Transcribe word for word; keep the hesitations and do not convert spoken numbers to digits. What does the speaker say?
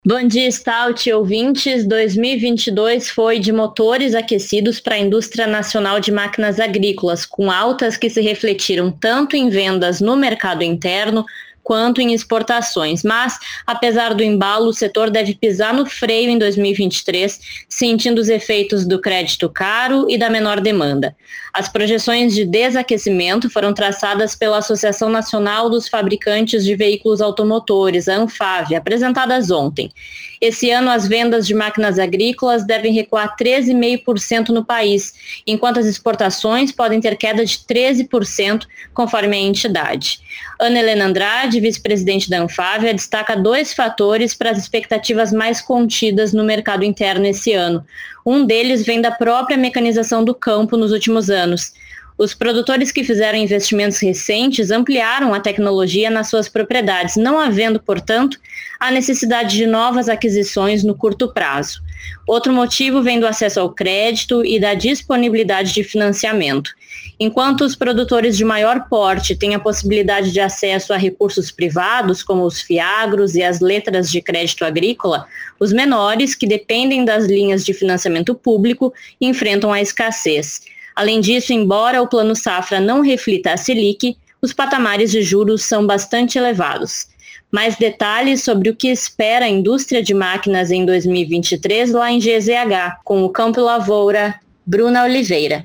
Bom dia, Stout, ouvintes. dois mil e vinte e dois foi de motores aquecidos para a indústria nacional de máquinas agrícolas, com altas que se refletiram tanto em vendas no mercado interno quanto em exportações. Mas, apesar do embalo, o setor deve pisar no freio em dois mil e vinte e três, sentindo os efeitos do crédito caro e da menor demanda. As projeções de desaquecimento foram traçadas pela Associação Nacional dos Fabricantes de Veículos Automotores, a ANFAVEA, apresentadas ontem. Esse ano, as vendas de máquinas agrícolas devem recuar treze vírgula cinco por cento no país, enquanto as exportações podem ter queda de treze por cento, conforme a entidade. Ana Helena Andrade, vice-presidente da ANFAVEA, destaca dois fatores para as expectativas mais contidas no mercado interno esse ano. Um deles vem da própria mecanização do campo nos últimos anos. Os produtores que fizeram investimentos recentes ampliaram a tecnologia nas suas propriedades, não havendo, portanto, a necessidade de novas aquisições no curto prazo. Outro motivo vem do acesso ao crédito e da disponibilidade de financiamento. Enquanto os produtores de maior porte têm a possibilidade de acesso a recursos privados, como os fiagros e as letras de crédito agrícola, os menores, que dependem das linhas de financiamento público, enfrentam a escassez. Além disso, embora o Plano Safra não reflita a Selic, os patamares de juros são bastante elevados. Mais detalhes sobre o que espera a indústria de máquinas em dois mil e vinte e três lá em G Z H, com o Campo Lavoura, Bruna Oliveira.